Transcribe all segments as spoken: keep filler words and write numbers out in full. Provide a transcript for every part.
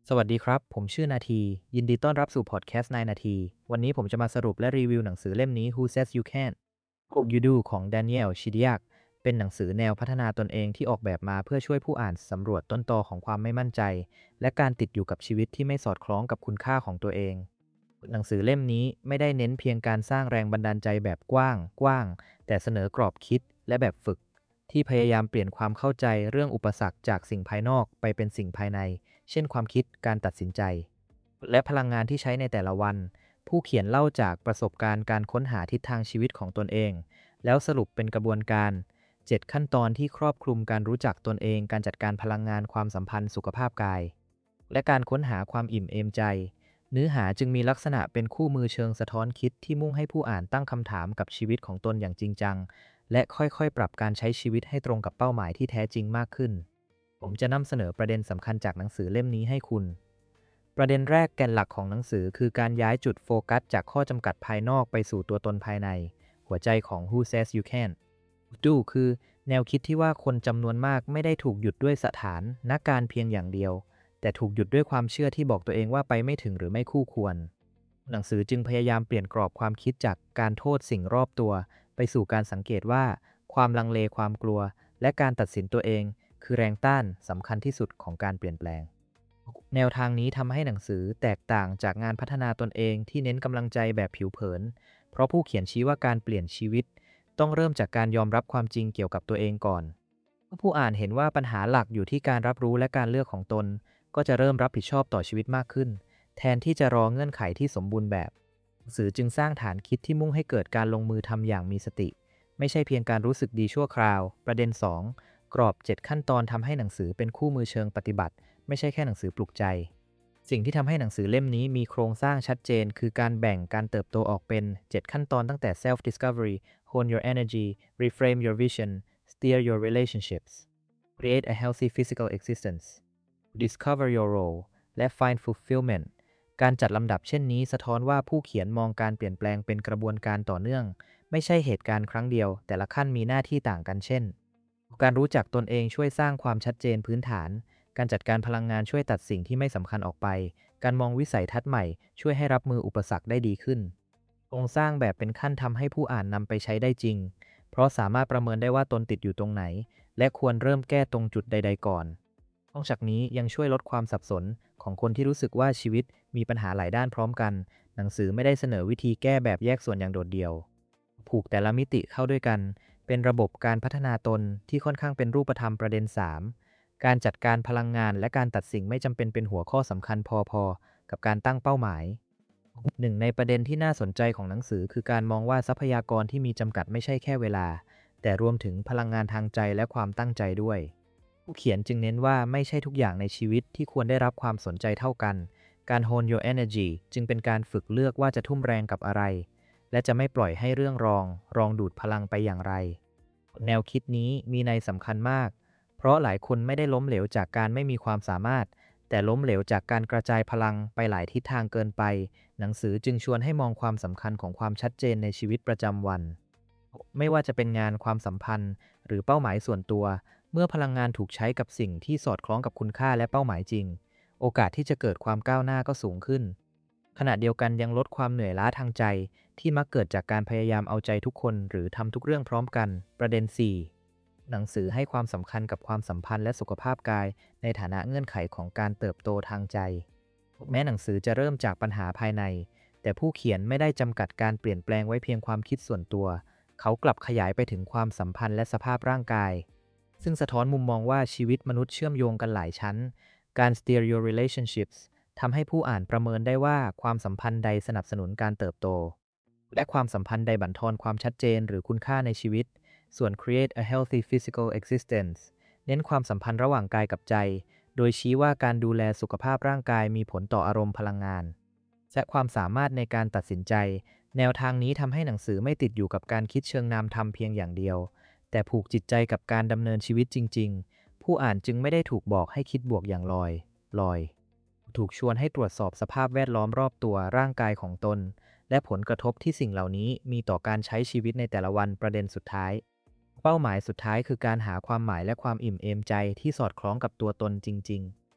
สวัสดีครับ ผมชื่อนาที ยินดีต้อนรับสู่พอดแคสต์นายนาที วันนี้ผมจะมาสรุปและรีวิวหนังสือเล่มนี้ Who Says You Can't You Do ของ Daniel Chidiac เป็นหนังสือแนวพัฒนาตนเองที่ออกแบบมาเพื่อช่วยผู้อ่านสำรวจต้นตอของความไม่มั่นใจ และการติดอยู่กับชีวิตที่ไม่สอดคล้องกับคุณค่าของตัวเอง หนังสือเล่มนี้ไม่ได้เน้นเพียงการสร้างแรงบันดาลใจแบบกว้างกว้างแต่เสนอกรอบคิดและแบบฝึกที่พยายามเปลี่ยนความเข้าใจเรื่องอุปสรรคจากสิ่งภายนอกไปเป็นสิ่งภายใน เช่นความคิดการตัดสินใจ และพลังงานที่ใช้ในแต่ละวัน ผู้เขียนเล่าจากประสบการณ์การค้นหาทิศทางชีวิตของตนเอง แล้วสรุปเป็นกระบวนการ เจ็ด ขั้นตอนที่ครอบคลุมการรู้จักตนเอง การจัดการพลังงานความสัมพันธ์สุขภาพกาย และการค้นหาความอิ่มเอมใจ เนื้อหาจึงมีลักษณะเป็นคู่มือเชิงสะท้อนคิดที่มุ่งให้ผู้อ่านตั้งคำถามกับชีวิตของตนอย่างจริงจัง และค่อยๆ ปรับการใช้ชีวิตให้ตรงกับเป้าหมายที่แท้จริงมากขึ้น ผมจะนำเสนอประเด็นสำคัญจากหนังสือเล่มนี้ให้คุณ ประเด็นแรกแก่นหลักของหนังสือคือการย้ายจุดโฟกัสจากข้อจำกัดภายนอกไปสู่ตัวตนภายใน หัวใจของ Who Says You Can Do คือแนวคิดที่ว่าคนจำนวนมากไม่ได้ถูกหยุดด้วยสถานนักการเพียงอย่างเดียว แต่ถูกหยุดด้วยความเชื่อที่บอกตัวเองว่าไปไม่ถึงหรือไม่คู่ควร หนังสือจึงพยายามเปลี่ยนกรอบความคิดจากการโทษสิ่งรอบตัวไปสู่การสังเกตว่าความลังเลความกลัวและการตัดสินตัวเองคือแรงต้านสำคัญที่สุดของการเปลี่ยนแปลง แนวทางนี้ทำให้หนังสือแตกต่างจากงานพัฒนาตนเองที่เน้นกำลังใจแบบผิวเผิน เพราะผู้เขียนชี้ว่าการเปลี่ยนชีวิตต้องเริ่มจากการยอมรับความจริงเกี่ยวกับตัวเองก่อน ผู้อ่านเห็นว่าปัญหาหลักอยู่ที่การรับรู้และการเลือกของตน ก็จะเริ่มรับผิดชอบต่อชีวิตมากขึ้น แทนที่จะรอเงื่อนไขที่สมบูรณ์แบบหนังสือจึงสร้างฐานคิดที่มุ่งให้เกิดการลงมือทำอย่างมีสติ ไม่ใช่เพียงการรู้สึกดีชั่วคราว ประเด็น สอง กรอบ เจ็ด ขั้นตอนทำให้หนังสือเป็นคู่มือเชิงปฏิบัติ ไม่ใช่แค่หนังสือปลุกใจ สิ่งที่ทำให้หนังสือเล่มนี้มีโครงสร้างชัดเจนคือการแบ่งการเติบโตออกเป็น เจ็ด ขั้นตอนตั้งแต่ self discovery hone your energy reframe your vision steer your relationships create a healthy physical existence discover your role และ find fulfillment การจัดลำดับเช่นนี้สะท้อนว่าผู้เขียนมองการเปลี่ยนแปลงเป็นกระบวนการต่อเนื่องไม่ใช่เหตุการณ์ครั้งเดียวแต่ละขั้นมีหน้าที่ต่างกันเช่นการรู้จักตนเองช่วยสร้างความชัดเจนพื้นฐานการจัดการพลังงานช่วยตัดสิ่งที่ไม่สำคัญออกไปการมองวิสัยทัศน์ใหม่ช่วยให้รับมืออุปสรรคได้ดีขึ้นโครงสร้างแบบเป็นขั้นทำให้ผู้อ่านนำไปใช้ได้จริงเพราะสามารถประเมินได้ว่าตนติดอยู่ตรงไหนและควรเริ่มแก้ตรงจุดใดๆก่อนนอกจากนี้ยังช่วยลดความสับสนของคนที่รู้สึกว่าชีวิตมีปัญหาหลายด้านพร้อมกันหนังสือไม่ได้เสนอวิธีแก้แบบแยกส่วนอย่างโดดเดี่ยวผูกแต่ละมิติเข้าด้วยกันเป็นระบบการพัฒนาตนที่ค่อนข้างเป็นรูปธรรมประเด็น สาม การจัดการพลังงานและการตัดสิ่งไม่จำเป็นเป็นหัวข้อสำคัญพอๆกับการตั้งเป้าหมายหนึ่งในประเด็นที่น่าสนใจของหนังสือคือการมองว่าทรัพยากรที่มีจำกัดไม่ใช่แค่เวลาแต่รวมถึงพลังงานทางใจและความตั้งใจด้วยผู้เขียนจึงเน้นว่าไม่ใช่ทุกอย่างในชีวิตที่ควรได้รับความสนใจเท่ากันการ hone your energy จึงเป็นการฝึกเลือกว่าจะทุ่มแรงกับอะไรและจะไม่ปล่อยให้เรื่องรองรองดูดพลังไปอย่างไรแนวคิดนี้มีนัยสำคัญมากเพราะหลายคนไม่ได้ล้มเหลวจากการไม่มีความสามารถแต่ล้มเหลวจากการกระจายพลังไปหลายทิศทางเกินไปหนังสือจึงชวนให้มองความสำคัญของความชัดเจนในชีวิตประจำวันไม่ว่าจะเป็นงานความสัมพันธ์หรือเป้าหมายส่วนตัวเมื่อพลังงานถูกใช้กับสิ่งที่สอดคล้องกับคุณค่าและเป้าหมายจริงโอกาสที่จะเกิดความก้าวหน้าก็สูงขึ้นขณะเดียวกันยังลดความเหนื่อยล้าทางใจที่มักเกิดจากการพยายามเอาใจทุกคนหรือทำทุกเรื่องพร้อมกันประเด็น สี่ หนังสือให้ความสำคัญกับความสัมพันธ์และสุขภาพกายในฐานะเงื่อนไขของการเติบโตทางใจแม้หนังสือจะเริ่มจากปัญหาภายในแต่ผู้เขียนไม่ได้จำกัดการเปลี่ยนแปลงไว้เพียงความคิดส่วนตัวเขากลับขยายไปถึงความสัมพันธ์และสภาพร่างกายซึ่งสะท้อนมุมมองว่าชีวิตมนุษย์เชื่อมโยงกันหลายชั้นการ steer your relationships ทำให้ผู้อ่านประเมินได้ว่าความสัมพันธ์ใดสนับสนุนการเติบโตและความสัมพันธ์ใดบั่นทอนความชัดเจนหรือคุณค่าในชีวิตส่วน create a healthy physical existence เน้นความสัมพันธ์ระหว่างกายกับใจโดยชี้ว่าการดูแลสุขภาพร่างกายมีผลต่ออารมณ์พลังงานและความสามารถในการตัดสินใจแนวทางนี้ทำให้หนังสือไม่ติดอยู่กับการคิดเชิงนามธรรมเพียงอย่างเดียวแต่ผูกจิตใจกับการดำเนินชีวิตจริงๆผู้อ่านจึงไม่ได้ถูกบอกให้คิดบวกอย่างลอยลอยถูกชวนให้ตรวจสอบสภาพแวดล้อมรอบตัวร่างกายของตนและผลกระทบที่สิ่งเหล่านี้มีต่อการใช้ชีวิตในแต่ละวันประเด็นสุดท้ายเป้าหมายสุดท้ายคือการหาความหมายและความอิ่มเอมใจที่สอดคล้องกับตัวตนจริง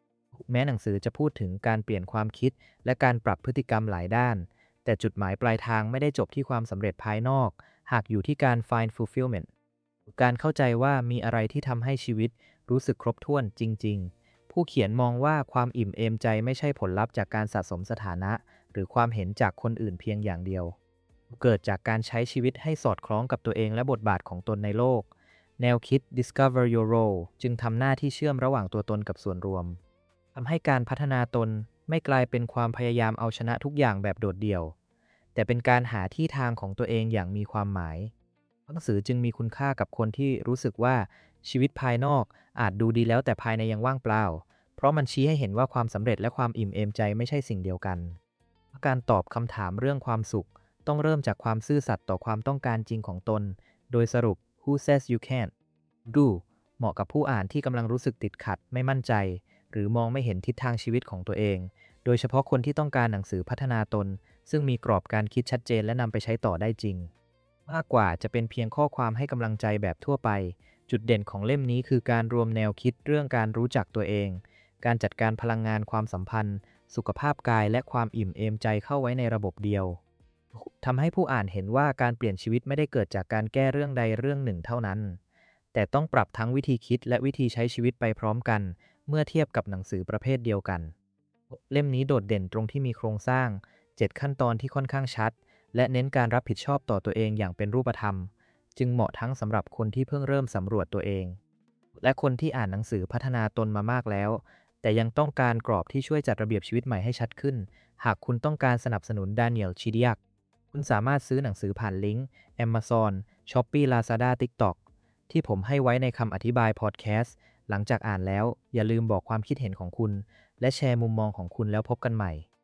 แม้หนังสือจะพูดถึงการเปลี่ยนความคิดและการปรับพฤติกรรมหลายด้านแต่จุดหมายปลายทางไม่ได้จบที่ความสำเร็จภายนอกหากอยู่ที่การ find fulfillment การเข้าใจว่ามีอะไรที่ทำให้ชีวิตรู้สึกครบถ้วนจริงๆผู้เขียนมองว่าความอิ่มเอมใจไม่ใช่ผลลัพธ์จากการสะสมสถานะหรือความเห็นจากคนอื่นเพียงอย่างเดียวเกิดจากการใช้ชีวิตให้สอดคล้องกับตัวเองและบทบาทของตนในโลกแนวคิด discover your role จึงทำหน้าที่เชื่อมระหว่างตัวตนกับส่วนรวมทำให้การพัฒนาตนไม่กลายเป็นความพยายามเอาชนะทุกอย่างแบบโดดเดี่ยวแต่เป็นการหาที่ทางของตัวเองอย่างมีความหมายหนังสือจึงมีคุณค่ากับคนที่รู้สึกว่าชีวิตภายนอกอาจดูดีแล้วแต่ภายในยังว่างเปล่าเพราะมันชี้ให้เห็นว่าความสำเร็จและความอิ่มเอมใจไม่ใช่สิ่งเดียวกันการตอบคำถามเรื่องความสุขต้องเริ่มจากความซื่อสัตย์ต่อความต้องการจริงของตนโดยสรุป Who says you can't do เหมาะกับผู้อ่านที่กำลังรู้สึกติดขัดไม่มั่นใจหรือมองไม่เห็นทิศทางชีวิตของตัวเองโดยเฉพาะคนที่ต้องการหนังสือพัฒนาตนซึ่งมีกรอบการคิดชัดเจนและนำไปใช้ต่อได้จริงมากกว่าจะเป็นเพียงข้อความให้กำลังใจแบบทั่วไปจุดเด่นของเล่มนี้คือการรวมแนวคิดเรื่องการรู้จักตัวเองการจัดการพลังงานความสัมพันธ์สุขภาพกายและความอิ่มเอมใจเข้าไว้ในระบบเดียวทำให้ผู้อ่านเห็นว่าการเปลี่ยนชีวิตไม่ได้เกิดจากการแก้เรื่องใดเรื่องหนึ่งเท่านั้นแต่ต้องปรับทั้งวิธีคิดและวิธีใช้ชีวิตไปพร้อมกันเมื่อเทียบกับหนังสือประเภทเดียวกันเล่มนี้โดดเด่นตรงที่มีโครงสร้างเจ็ดขั้นตอนที่ค่อนข้างชัดและเน้นการรับผิดชอบต่อตัวเองอย่างเป็นรูปธรรมจึงเหมาะทั้งสำหรับคนที่เพิ่งเริ่มสำรวจตัวเองและคนที่อ่านหนังสือพัฒนาตนมามากแล้วแต่ยังต้องการกรอบที่ช่วยจัดระเบียบชีวิตใหม่ให้ชัดขึ้นหากคุณต้องการสนับสนุนดานิเอล ชิดิยักคุณสามารถซื้อหนังสือผ่านลิงก์ Amazon Shopee Lazada TikTok ที่ผมให้ไว้ในคำอธิบายพอดแคสต์หลังจากอ่านแล้วอย่าลืมบอกความคิดเห็นของคุณและแชร์มุมมองของคุณแล้วพบกันใหม่